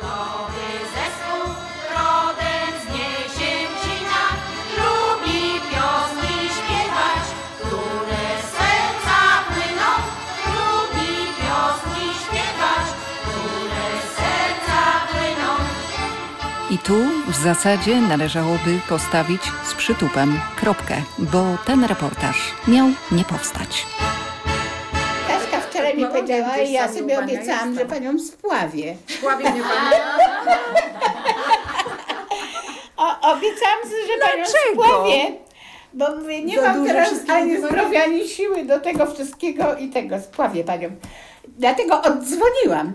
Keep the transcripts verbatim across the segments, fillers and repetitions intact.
Nowy zespół rodem z Niesięcina lubi piosenki śpiewać, które z serca płyną. Lubi piosenki śpiewać, które z serca płyną. I tu w zasadzie należałoby postawić z przytupem kropkę, bo ten reportaż miał nie powstać. Kaśka wczoraj mi powiedziała i ja sobie obiecałam, że panią spławię. Spławi mnie pani? O, obiecałam, że panią Dlaczego? spławię. Bo mówię, nie Za mam dużo teraz wszystkiego ani wymaga? zdrowia, ani siły do tego wszystkiego i tego spławię panią. Dlatego oddzwoniłam.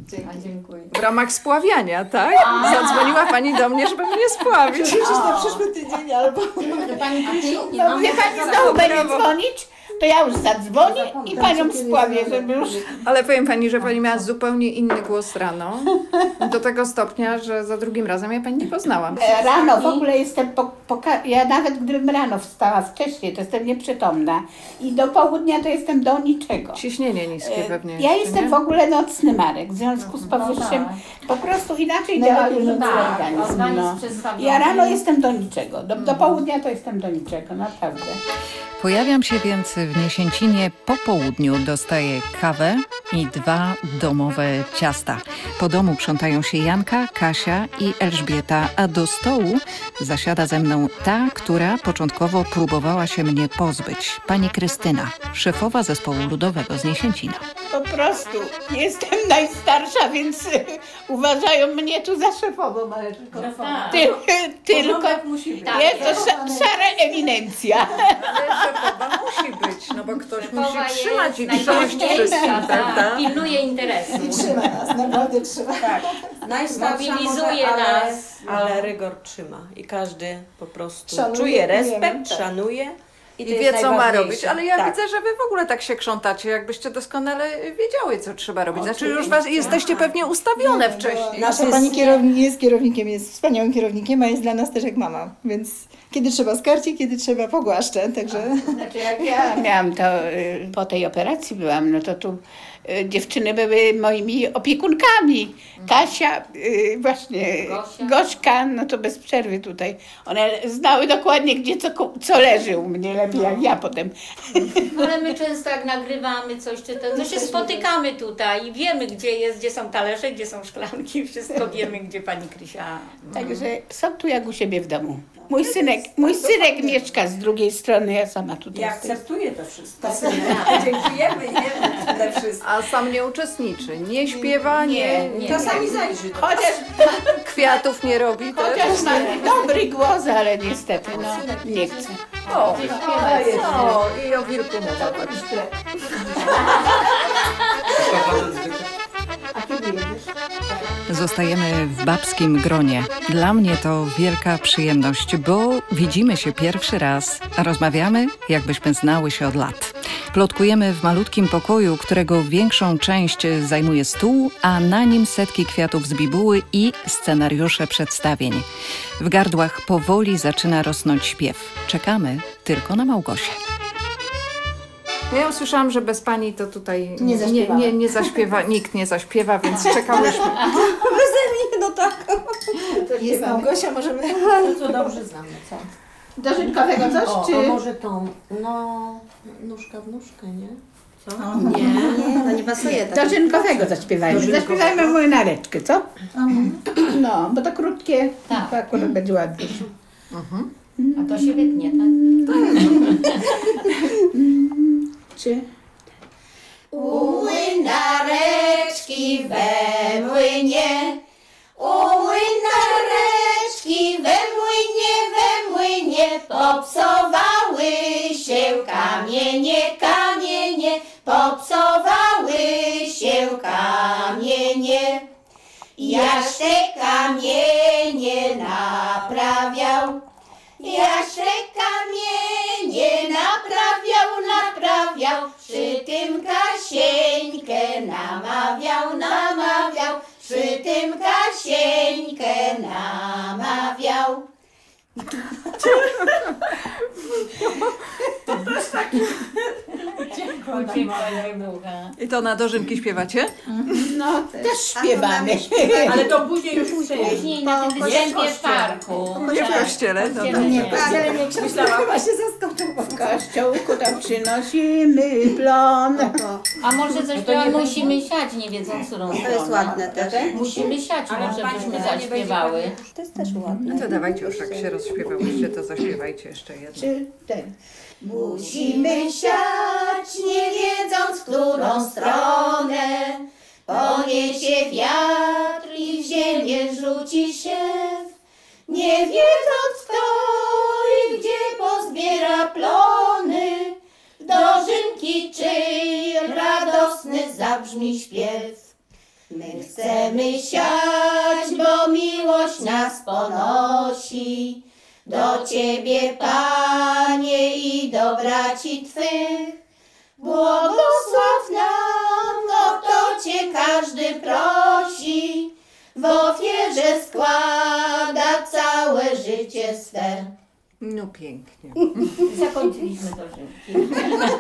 W ramach spławiania, tak? Zadzwoniła pani do mnie, żeby mnie spławić. Przecież na przyszły tydzień albo... Pani Krysiu, No wie pani, znowu będzie dzwonić, to ja już zadzwonię i panią spławię, żeby już... Ale powiem pani, że pani miała zupełnie inny głos rano. Do tego stopnia, że za drugim razem ja pani nie poznałam. E, Rano w ogóle jestem, po, po, ja nawet gdybym rano wstała wcześniej, to jestem nieprzytomna i do południa to jestem do niczego. Ciśnienie niskie E, pewnie. Ja jeszcze, jestem nie? w ogóle nocny Marek, w związku z powyższym po prostu inaczej działa już mój organizm. No. Ja rano jestem do niczego, do, do południa to jestem do niczego, naprawdę. Pojawiam się więc w Niesięcinie po południu, dostaję kawę i dwa domowe ciasta. Po domu krzątają się Janka, Kasia i Elżbieta, a do stołu zasiada ze mną ta, która początkowo próbowała się mnie pozbyć. Pani Krystyna, szefowa zespołu ludowego z Niesięcina. Po prostu jestem najstarsza, więc uważają mnie tu za szefową, ale tylko, ty, tylko jest to sza, szara eminencja. Ale szefowa musi być, no bo ktoś musi trzymać i trząść najważniejsza, wszystkim, tak, prawda? pilnuje interesu. Trzyma nas, naprawdę trzyma. Tak, najstarsza Mobilizuje może, ale, nas. ale rygor trzyma i każdy po prostu Szanuje, czuje wiemy, respekt, tak. szanuje i, I to jest wie, co ma najważniejsze. robić, ale ja tak. widzę, że wy w ogóle tak się krzątacie, jakbyście doskonale wiedziały, co trzeba robić. Znaczy już was, jesteście pewnie ustawione wcześniej. Nasza pani kierownik jest kierownikiem, jest wspaniałym kierownikiem, a jest dla nas też jak mama, więc kiedy trzeba skarci, kiedy trzeba pogłaszczę, także... Znaczy jak ja miałam to, y, po tej operacji byłam, no to tu y, dziewczyny były moimi opiekunkami. Kasia, y, właśnie Gosia. Gośka, no to bez przerwy tutaj. One znały dokładnie, gdzie co, ku- co leży u mnie, lepiej jak ja potem. Ale my często jak nagrywamy coś, czy to, to się spotykamy tutaj i wiemy, gdzie jest, gdzie są talerze, gdzie są szklanki, wszystko wiemy, gdzie pani Krysia. Także są tu jak u siebie w domu. Mój synek, mój synek mieszka z drugiej strony, ja sama tutaj Ja jestem. akceptuję to wszystko. Dziękujemy jemu przede wszystkim. A sam nie uczestniczy, nie śpiewa, nie, Nie, Czasami zajrzy. Chociaż, kwiatów nie robi też. chociaż ma dobry głos, ale niestety no, nie chce. O, Śpiewać. o, i o wilku mowa. A kiedy jedziesz? Zostajemy w babskim gronie. Dla mnie to wielka przyjemność, bo widzimy się pierwszy raz, a rozmawiamy, jakbyśmy znały się od lat. Plotkujemy w malutkim pokoju, którego większą część zajmuje stół, a na nim setki kwiatów z bibuły i scenariusze przedstawień. W gardłach powoli zaczyna rosnąć śpiew. Czekamy tylko na Małgosię. Ja usłyszałam, że bez pani to tutaj Nie nie, zaśpiewamy. nie, nie zaśpiewa, nikt nie zaśpiewa, więc czekałyśmy. Beze mnie, no tak. Jest Małgosia, możemy... To dobrze znamy, co? Dożynkowego coś, O, czy... a może tą, no, nóżka w nóżkę, nie? Co? Nie, nie, no nie pasuje tak. Dożynkowego zaśpiewajmy. Dożynkowego. Zaśpiewajmy młynareczkę, co? No, bo to krótkie, Tak. to akurat będzie ładnie. A to się wytnie, tak? Czy... U młynareczki we młynie, u młynareczki we młynie, we młynie popsowały się kamienie, kamienie, popsowały się kamienie. Jaś te kamienie naprawiał, jaś te kamienie naprawiał, naprawiał, przy tym Kasieńkę namawiał, namawiał, przy tym Kasieńkę namawiał. I to na dożynki śpiewacie? No, też śpiewamy. Ale to później już Później na tym występie w parku. Nie w kościele. No, Kościele nie. Ale nie książka chyba się zaskoczył. W kościółku tam przynosimy plon. To, A może zaśpiewamy Musimy siać, nie wiedząc którą to jest stronę. ładne też. Musimy siać, może byśmy zaśpiewały. To jest też ładne. no to dawajcie, już jak się rozśpiewałyście, to zaśpiewajcie jeszcze jedno. Czy ten? Musimy siać, nie wiedząc, w którą stronę poniesie wiatr i w ziemię rzuci siew. Nie wiedząc, kto i gdzie pozbiera plony, w dożynki czyj radosny zabrzmi śpiew. My chcemy siać, bo miłość nas ponosi do Ciebie, Panie, i do braci Twych. Błogosław nam, o to Cię każdy prosi, w ofierze składa całe życie swe. No pięknie. Zakończyliśmy dożynki.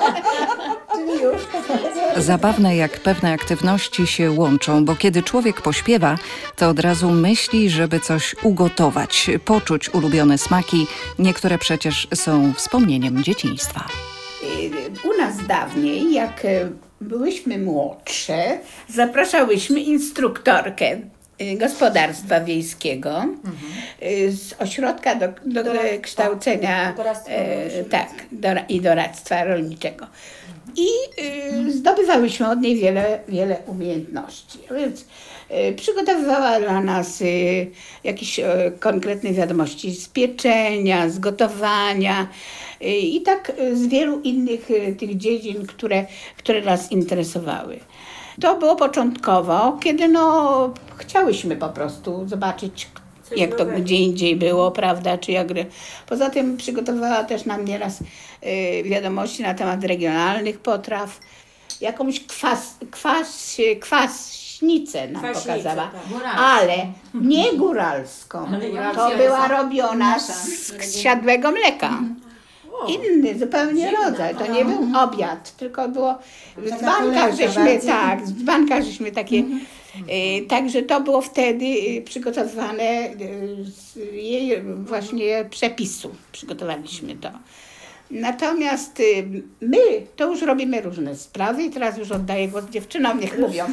Zabawne, jak pewne aktywności się łączą, bo kiedy człowiek pośpiewa, to od razu myśli, żeby coś ugotować, poczuć ulubione smaki. Niektóre przecież są wspomnieniem dzieciństwa. U nas dawniej, jak e, byłyśmy młodsze, zapraszałyśmy instruktorkę e, gospodarstwa wiejskiego e, z ośrodka do, do kształcenia e, tak, do, i doradztwa rolniczego. I e, zdobywałyśmy od niej wiele, wiele umiejętności. A więc e, przygotowywała dla nas e, jakieś e, konkretne wiadomości z pieczenia, z gotowania, i tak z wielu innych tych dziedzin, które, które nas interesowały. To było początkowo, kiedy no, chciałyśmy po prostu zobaczyć, jak to gdzie indziej było, prawda, czy jak... Poza tym przygotowywała też nam nieraz y, wiadomości na temat regionalnych potraw. Jakąś kwas, kwas, kwaśnicę nam Kwaśnicę, pokazała, tak. ale nie góralską. To była robiona z, z siadłego mleka. Inny zupełnie rodzaj. To nie był obiad, tylko było w dzbankach żeśmy, tak, w dzbankach żeśmy takie, y, także to było wtedy y, przygotowywane y, z jej właśnie przepisu. Przygotowaliśmy to. Natomiast y, my to już robimy różne sprawy i teraz już oddaję głos dziewczynom, niech mówią.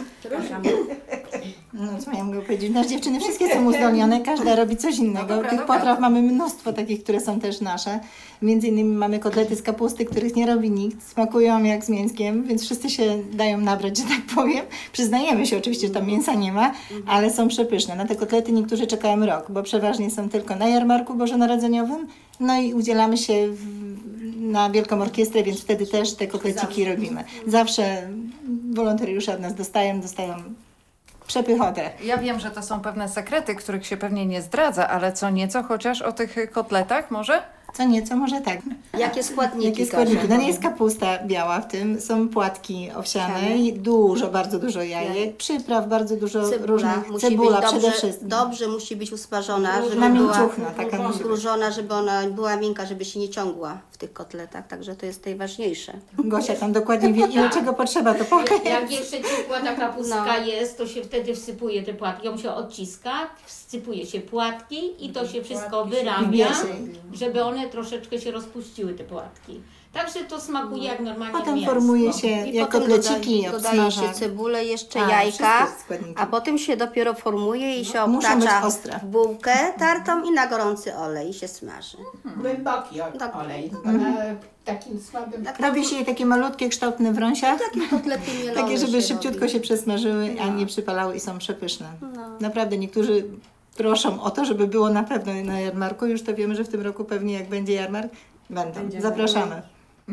No co ja mogę powiedzieć? Nasze dziewczyny wszystkie są uzdolnione, każda robi coś innego. No dobra, Tych dobra. potraw mamy mnóstwo takich, które są też nasze. Między innymi mamy kotlety z kapusty, których nie robi nikt. Smakują jak z mięskiem, więc wszyscy się dają nabrać, że tak powiem. Przyznajemy się oczywiście, że tam mięsa nie ma, ale są przepyszne. Na te kotlety niektórzy czekają rok, bo przeważnie są tylko na jarmarku bożonarodzeniowym. No i udzielamy się w, na Wielką Orkiestrę, więc wtedy też te kotleciki robimy. Zawsze wolontariusze od nas dostają, dostają przepychotę. Ja wiem, że to są pewne sekrety, których się pewnie nie zdradza, ale co nieco chociaż o tych kotletach może? Co nieco, może tak. Jakie składniki? Jakie składniki? No nie jest kapusta biała w tym, są płatki owsiane, i dużo, bardzo dużo jajek, przypraw, bardzo dużo Cebula różnych, musi cebula być przede dobrze, wszystkim. dobrze musi być usmażona, żeby Na była mięciuchna, taka musi być. zgrużona, żeby ona była miękka, żeby się nie ciągła w tych kotletach, także to jest najważniejsze. Gosia tam dokładnie wie, ile czego potrzeba, to powie. Jak jeszcze ciepła ta kapustka No. jest, to się wtedy wsypuje te płatki. Ją się odciska, wsypuje się płatki i to się wszystko wyramia, żeby one troszeczkę się rozpuściły, te płatki. Także to smakuje jak normalnie Potem mięsko. formuje się I jak potem kotleciki, dodaje, dodaje obsmaża. się cebulę, jeszcze Tak, jajka, wszystkie składniki. a potem się dopiero formuje i się muszą być obtacza ostre. w bułkę tartą i na gorący olej i się smaży. Głęboki o- Tak. olej, bo na takim słabym... Robi się je takie malutkie, kształtne w rąsiach, Takie kotlety mielone takie, żeby się szybciutko robi. się przesmażyły, a nie przypalały i są przepyszne. Naprawdę niektórzy proszą o to, żeby było na pewno na jarmarku. Już to wiemy, że w tym roku pewnie jak będzie jarmark, będą. Zapraszamy.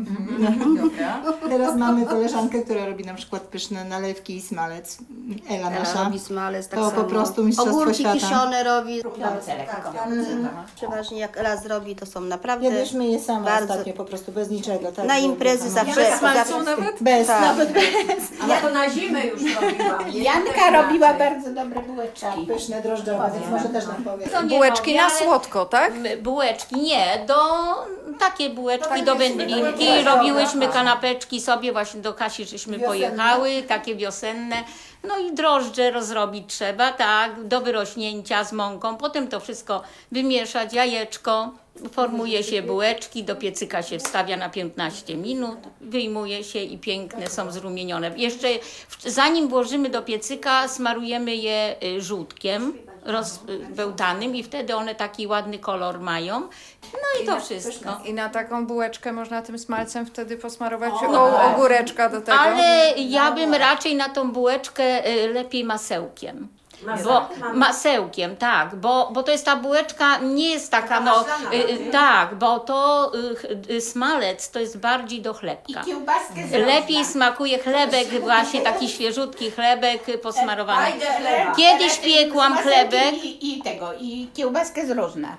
Dobra. Teraz mamy koleżankę, która robi na przykład pyszne nalewki i smalec. Ela Ela nasza. robi smalec, tak To samo. po prostu mistrzostwo Ogórki świata. kiszone robi. Dobrze, lekko. Przeważnie jak Ela zrobi, to są naprawdę Jadłyśmy je same bardzo- ostatnio, po prostu bez niczego. Tak, na było imprezy kochane. zawsze... Bez smalcu zawsze nawet? Bez, Tak. nawet bez. Ale to na zimę już robiłam. Janka robiła bardzo dobre bułeczki. Pyszne, drożdżowe, więc może też nam powie. To nie Bułeczki robię, na ale- słodko, tak? M- Bułeczki nie, do Takie bułeczki Takie do bułeczki, wędlinki, dobra. robiłyśmy kanapeczki sobie, właśnie do Kasi żeśmy pojechały, takie wiosenne. No i drożdże rozrobić trzeba, tak, do wyrośnięcia z mąką. Potem to wszystko wymieszać, jajeczko, formuje się bułeczki, do piecyka się wstawia na piętnaście minut, wyjmuje się i piękne są zrumienione. Jeszcze zanim włożymy do piecyka, smarujemy je y, żółtkiem rozbełtanym i wtedy one taki ładny kolor mają. No i to wszystko. I na taką bułeczkę można tym smalcem wtedy posmarować o, ogóreczka do tego. Ale ja bym raczej na tą bułeczkę y, lepiej masełkiem. Bo, masełkiem, tak, bo, bo to jest ta bułeczka, nie jest taka, no, y, y, tak, bo to y, y, smalec to jest bardziej do chlebka. I kiełbaskę z rozna. Lepiej smakuje chlebek, właśnie taki świeżutki chlebek posmarowany. Fajne chleba. Kiedyś piekłam Z masełkiem chlebek. I, I tego, i kiełbaskę z rożna.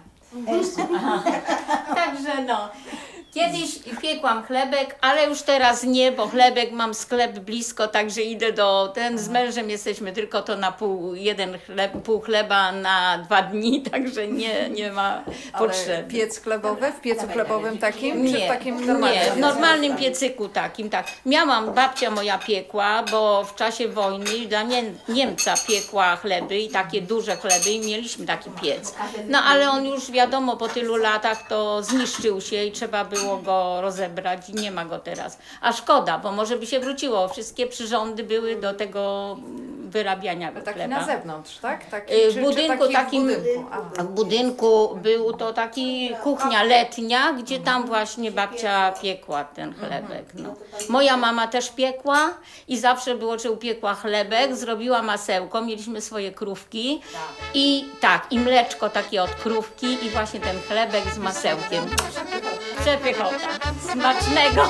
Także no. Kiedyś piekłam chlebek, ale już teraz nie, bo chlebek mam sklep blisko, także idę do ten z mężem jesteśmy tylko to na pół, jeden chleb, pół chleba na dwa dni, także nie, nie ma Ale potrzeby. piec chlebowy, w piecu chlebowym takim, czy w Nie, takim normalnym? nie, w normalnym piecyku takim, tak. Miałam, babcia moja piekła, bo w czasie wojny dla Nie Niemca piekła chleby i takie duże chleby i mieliśmy taki piec. No ale on już wiadomo po tylu latach to zniszczył się i trzeba było go rozebrać i nie ma go teraz. A szkoda, bo może by się wróciło. Wszystkie przyrządy były do tego wyrabiania Taki chleba. na zewnątrz, tak? Taki, Y, w czy, budynku czy taki takim- w budynku? Aha. W budynku był to taki kuchnia letnia, gdzie tam właśnie babcia piekła ten chlebek. No. Moja mama też piekła i zawsze było, że upiekła chlebek, zrobiła masełko, mieliśmy swoje krówki i tak, i mleczko takie od krówki i właśnie ten chlebek z masełkiem. Przepychota. Smacznego.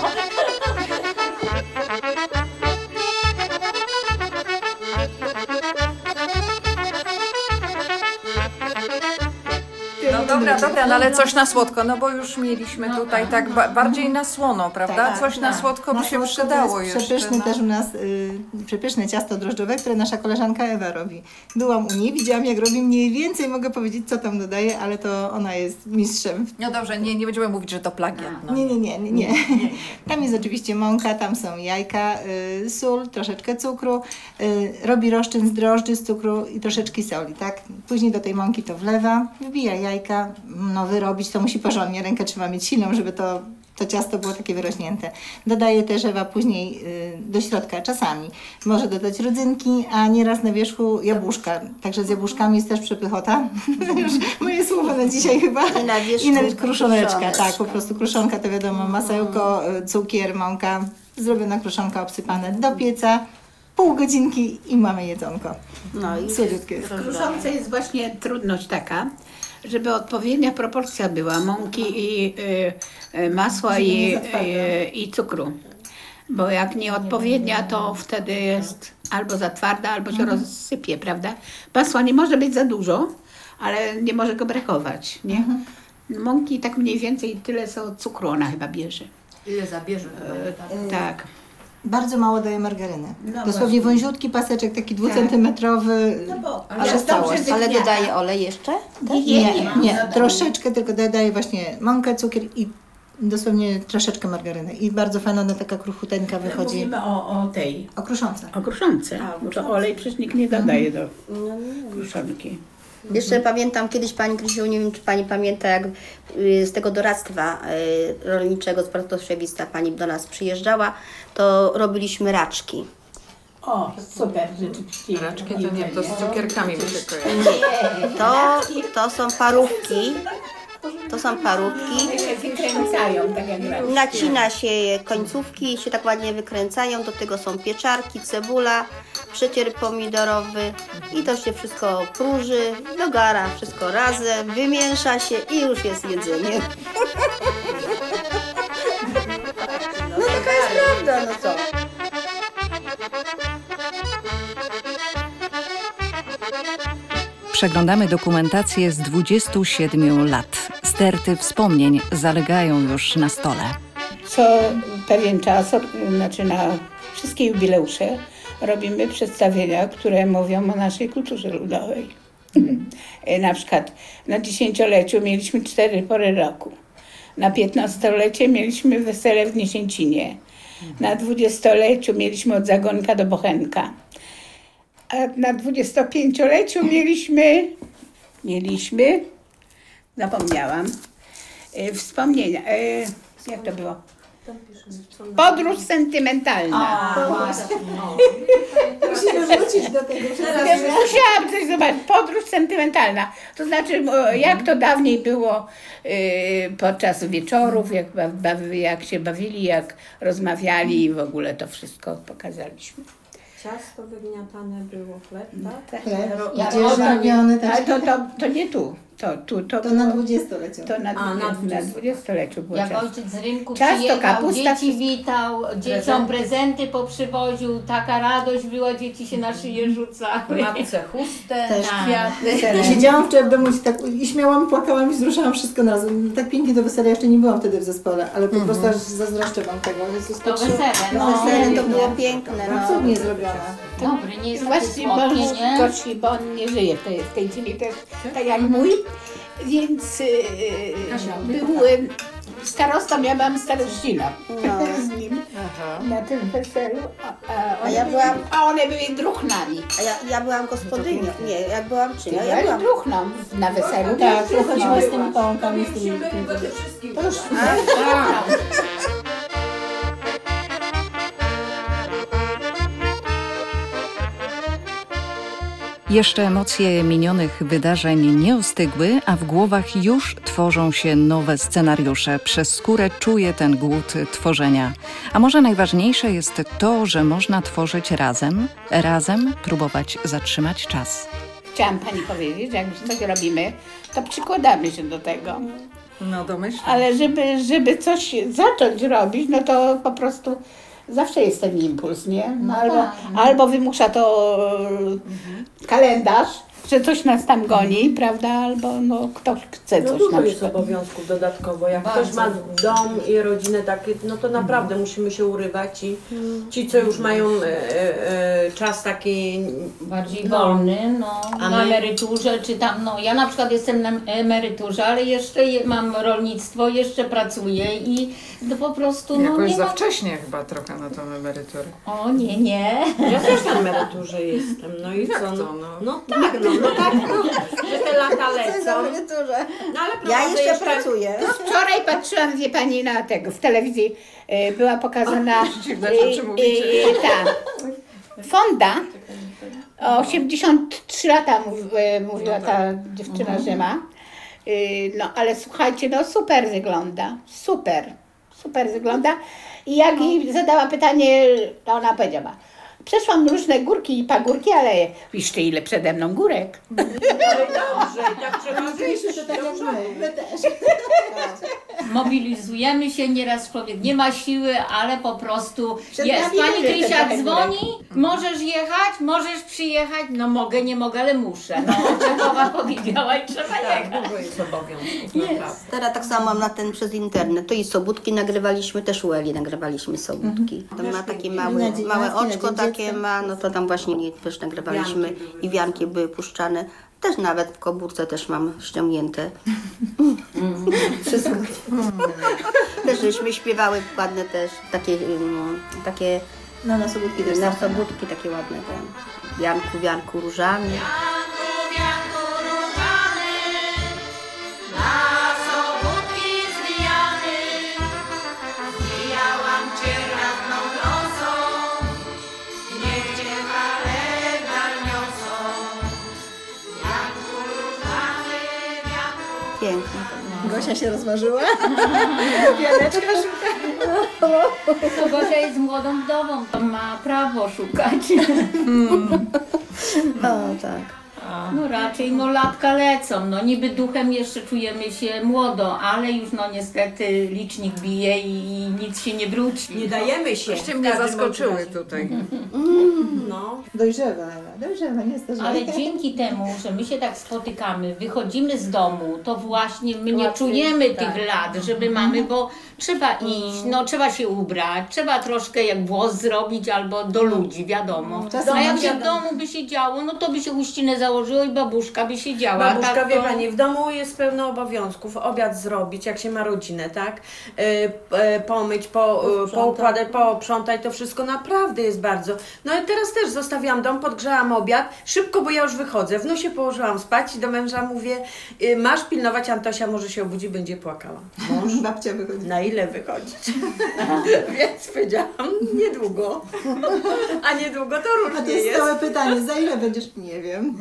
No dobra, dobra, no ale coś na słodko, no bo już mieliśmy tutaj tak ba bardziej na słono, prawda? Tak, coś na słodko by Na się słodko przydało to jest jeszcze. przepyszny no. też u nas, y, przepyszne ciasto drożdżowe, które nasza koleżanka Ewa robi. Byłam u niej, widziałam jak robi, mniej więcej mogę powiedzieć co tam dodaje, ale to ona jest mistrzem. No dobrze, nie, nie będziemy mówić, że to plagiat. No. Nie, nie, nie, nie, nie. Tam jest oczywiście mąka, tam są jajka, y, sól, troszeczkę cukru, y, robi roszczyn z drożdży, z cukru i troszeczkę soli, tak? Później do tej mąki to wlewa, wbija jajka, no wyrobić to musi porządnie, rękę trzeba mieć silną, żeby to, to ciasto było takie wyrośnięte. Dodaje też Ewa później y, do środka czasami. Może dodać rodzynki, a nieraz na wierzchu jabłuszka. Także z jabłuszkami jest też przepychota. Już moje słowo na dzisiaj chyba. I na wierzchu I nawet kruszoneczka, kruszoneczka. tak, po prostu kruszonka to wiadomo, masełko, y, cukier, mąka, zrobiona kruszonka obsypane do pieca, pół godzinki i mamy jedzonko. No i Słodziutkie. W kruszonce jest właśnie trudność taka, żeby odpowiednia proporcja była mąki i y, y, masła i, y, i cukru. Bo jak nieodpowiednia, to wtedy jest albo za twarda, albo się rozsypie, prawda? Masła nie może być za dużo, ale nie może go brakować, nie? Mąki tak mniej więcej tyle, co cukru ona chyba bierze. Ile zabierze? E, tak. Bardzo mało daje margaryny. No Dosłownie właśnie. wąziutki paseczek, taki dwucentymetrowy. No bo, ale jest dobrze całość. Ale wytniana. dodaje olej jeszcze? Nie, Nie, nie, nie, troszeczkę tylko dodaje właśnie mąkę, cukier i dosłownie troszeczkę margaryny. I bardzo fajna ona taka kruchuteńka wychodzi. Mówimy o, o tej, O kruszonce. o kruszonce. Bo to olej przecież nikt nie dodaje do kruszonki. Jeszcze pamiętam kiedyś Pani Krysiu, nie wiem czy Pani pamięta, jak y, z tego doradztwa y, rolniczego, spartoszewista Pani do nas przyjeżdżała, to robiliśmy raczki. O, super, rzeczywiście. Raczki to nie, to z cukierkami mi się kojarzy. Nie, to, to są parówki, to są parówki. One się wykręcają, tak jak raczki. Nacina się je końcówki, się tak ładnie wykręcają, do tego są pieczarki, cebula, przecier pomidorowy i to się wszystko próży, do gara, wszystko razem, wymiesza się i już jest jedzenie. No taka jest prawda, no co? Przeglądamy dokumentację z dwudziestu siedmiu lat. Sterty wspomnień zalegają już na stole. Co pewien czas, znaczy na wszystkie jubileusze, robimy przedstawienia, które mówią o naszej kulturze ludowej. Na przykład na dziesięcioleciu mieliśmy cztery pory roku. Na piętnastolecie mieliśmy wesele w Niesięcinie. Na dwudziestoleciu mieliśmy od Zagonka do Bochenka. A na dwudziestopięcioleciu mieliśmy, mieliśmy, zapomniałam, e, wspomnienia, e, jak to było? Podróż sentymentalna. Musimy wrócić do tego. Musiałam coś zobaczyć. Podróż sentymentalna. To znaczy, o, jak to dawniej było y, podczas wieczorów, jak, ba, bawi- jak się bawili, jak rozmawiali i w ogóle to wszystko pokazaliśmy. Ciasto wygniatane było, chleb, tak? Chleb, Ja- dzież robiony też. Ale to, to, to nie tu. To, tu, to, To na było- dwudziestoleciu. To na, A, na na, na dwudziestoleciu. dwudziestoleciu było Jak czas. ojciec z rynku Ciasto, przyjechał, kapusta, dzieci wszystko. witał, dzieciom prezenty poprzywoził, taka radość była, dzieci się na szyję rzucały. Matce chustę, Też. kwiaty. Siedziałam wczoraj w domu i, tak, i śmiałam, płakałam i wzruszałam wszystko na raz. Tak pięknie do wesela, jeszcze nie byłam wtedy w zespole, ale po prostu aż zazdroszczę wam tego. Jezus, To patrzę- wesele, No, no. wesele to było piękne, no. Cudnie zrobione. Dobry, nie jest takie Właśnie słodkie, mąż nie? gorszy, bo on nie żyje w tej, w tej chwili też, tak jak mój, więc yy, był yy, starostą, ja byłam starościną No. z nim na tym weselu, a, a, one ja były, byłam- a one były druchnami. A ja, ja byłam gospodynią. Nie, jak byłam czym? Ja, ja Ja byłam. druchną na weselu. Tak, chodziła z tymi pałkami, z tymi... Musimy chyba te wszystkie. To już Jeszcze emocje minionych wydarzeń nie ostygły, a w głowach już tworzą się nowe scenariusze. Przez skórę czuję ten głód tworzenia. A może najważniejsze jest to, że można tworzyć razem, razem próbować zatrzymać czas. chciałam pani powiedzieć, że jak coś robimy, to przykładamy się do tego. No domyślam. Ale żeby, żeby coś zacząć robić, no to po prostu zawsze jest ten impuls, nie? No albo, albo wymusza to e, kalendarz, że coś nas tam goni, prawda? Albo no, ktoś chce No coś dużo na jest przykład. obowiązków dodatkowo. Jak Bardzo. ktoś ma dom i rodzinę takie, no to naprawdę musimy się urywać i ci, co już mają e, e, e, czas taki Bardziej no, wolny, no, A na my- emeryturze, czy tam, no ja na przykład jestem na emeryturze, ale jeszcze je, mam rolnictwo, jeszcze pracuję i no po prostu, no Jakoś nie za mam... wcześnie chyba trochę na tą emeryturę. O nie, nie. Ja też na emeryturze jestem, no i Jak co? to, No, no? no tak, no, no tak, no, że te lata lecą. No ale Ja prowadzę jeszcze pracuję. Wczoraj patrzyłam, wie pani, na tego, w telewizji e, była pokazana dziwne e, rzeczy mówicie. e, ta Fonda, osiemdziesiąt trzy lata mów, e, mówiła ta dziewczyna, że ma. E, No ale słuchajcie, no super wygląda, super, super wygląda. I jak jej zadała pytanie, to ona powiedziała: przeszłam różne górki i pagórki, ale wiesz ty, ile przede mną górek. Ale dobrze, i tak trzeba żyć. To tak jak my, my też. Mobilizujemy się, nieraz człowiek nie ma siły, ale po prostu Przed jest. nami Pani też Krysia trochę dzwoni, możesz jechać, możesz przyjechać, no mogę, nie mogę, ale muszę. No, Czechowa powiedziała i trzeba Tak, jechać. dużo jest obowiązków, naprawdę. Teraz tak samo mam na ten przez internet. To i sobótki nagrywaliśmy, też u Eli nagrywaliśmy sobótki. Tam ma takie małe, Na dzień- małe na dzień oczko dziecka. takie ma, no to tam właśnie nie- też nagrywaliśmy Wianki były i wianki były puszczane. Też nawet w komórce też mam ściągnięte. Wszystko. Też żeśmy śpiewały ładne też, takie, um, takie No na sobotki też na są. sobótki takie ładne. Te. Wianku, wianku różami. Piękne. Gosia się rozmarzyła. Wianeczka szuka. To Gosia jest młodą wdową, to ma prawo szukać. O tak. No raczej, no latka lecą, no niby duchem jeszcze czujemy się młodo, ale już no niestety licznik bije i nic się nie wróci. Nie dajemy się. Jeszcze w mnie każdym zaskoczyły razie. tutaj. No. Dojrzewa, Ewa, dojrzewa, nie starzeje. Ale dzięki temu, że my się tak spotykamy, wychodzimy z domu, to właśnie my nie Łatwiej, czujemy tak. tych lat, żeby mamy, bo trzeba iść, no trzeba się ubrać, trzeba troszkę jak włos zrobić albo do ludzi, wiadomo. Czasem A jak się wiadomo. w domu by się działo, no to by się huścinę założyło i babuszka by siedziała. Babuszka, tak wie to- pani, w domu jest pełno obowiązków, obiad zrobić, jak się ma rodzinę, tak? E, e, pomyć, po, e, poukładać, pooprzątać, to wszystko naprawdę jest bardzo. No i teraz też zostawiłam dom, podgrzałam obiad, szybko, bo ja już wychodzę. W nosie położyłam spać i do męża mówię, e, masz pilnować Antosia, może się obudzi, będzie płakała. Mąż, Babcia wychodzi. na ile wychodzić? Więc powiedziałam, niedługo. A niedługo to A różnie to jest jest. stałe pytanie, za ile będziesz? Nie wiem.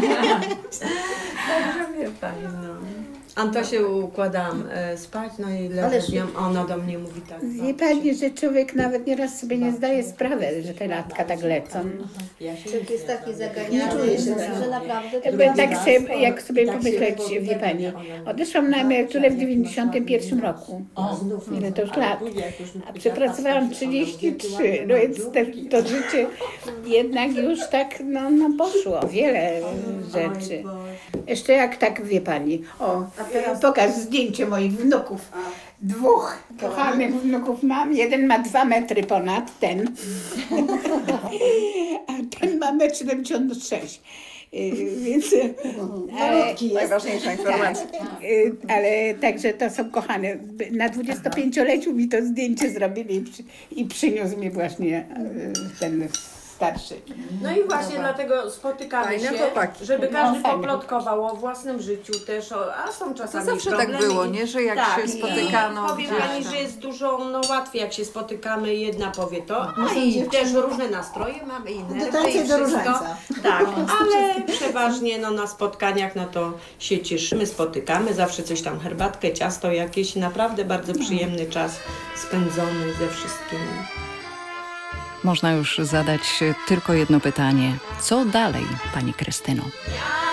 Także wie pani, no. Antosię układałam e, spać, no i leżę Ależ- z nią, a ona do mnie mówi tak. Wie pani, że człowiek nawet nieraz sobie nie zdaje sprawy, że te latka tak lecą. Człowiek jest taki zaganiany, czuję się że, tak. że naprawdę... to Bo jest- tak sobie, jak sobie pomyśleć, wie pani, odeszłam na emeryturę w dziewięćdziesiątym pierwszym roku. Ile to już lat. A przepracowałam trzydzieści trzy, no więc te, to życie jednak już tak no, no poszło, wiele rzeczy. Jeszcze jak tak, wie pani, o, pokaż zdjęcie moich wnuków. Dwóch kochanych wnuków mam. Jeden ma dwa metry ponad ten, a ten ma metr siedemdziesiąt sześć. Więc ale, Najważniejsza informacja. tak, y, ale także to są kochane. Na dwudziestopięcioleciu mi to zdjęcie zrobili i, przy, i przyniósł mi właśnie y, ten starszy. No i właśnie dlatego spotykamy Fajne się, chłopaki. żeby każdy No, fajne. poplotkował o własnym życiu też, o, a są To czasami zawsze problemy. tak było, i- nie? Że jak tak, się spotykano I powiem gdzieś pani, tam. że jest dużo no, łatwiej, jak się spotykamy, jedna powie to, a są i dziewczyny. też różne nastroje mamy, inne Do tańca i do różańca. Tak, ale przeważnie no, na spotkaniach no to się cieszymy, spotykamy, zawsze coś tam, herbatkę, ciasto jakieś, naprawdę bardzo przyjemny czas spędzony ze wszystkimi. Można już zadać tylko jedno pytanie. Co dalej, pani Krystyno? Ja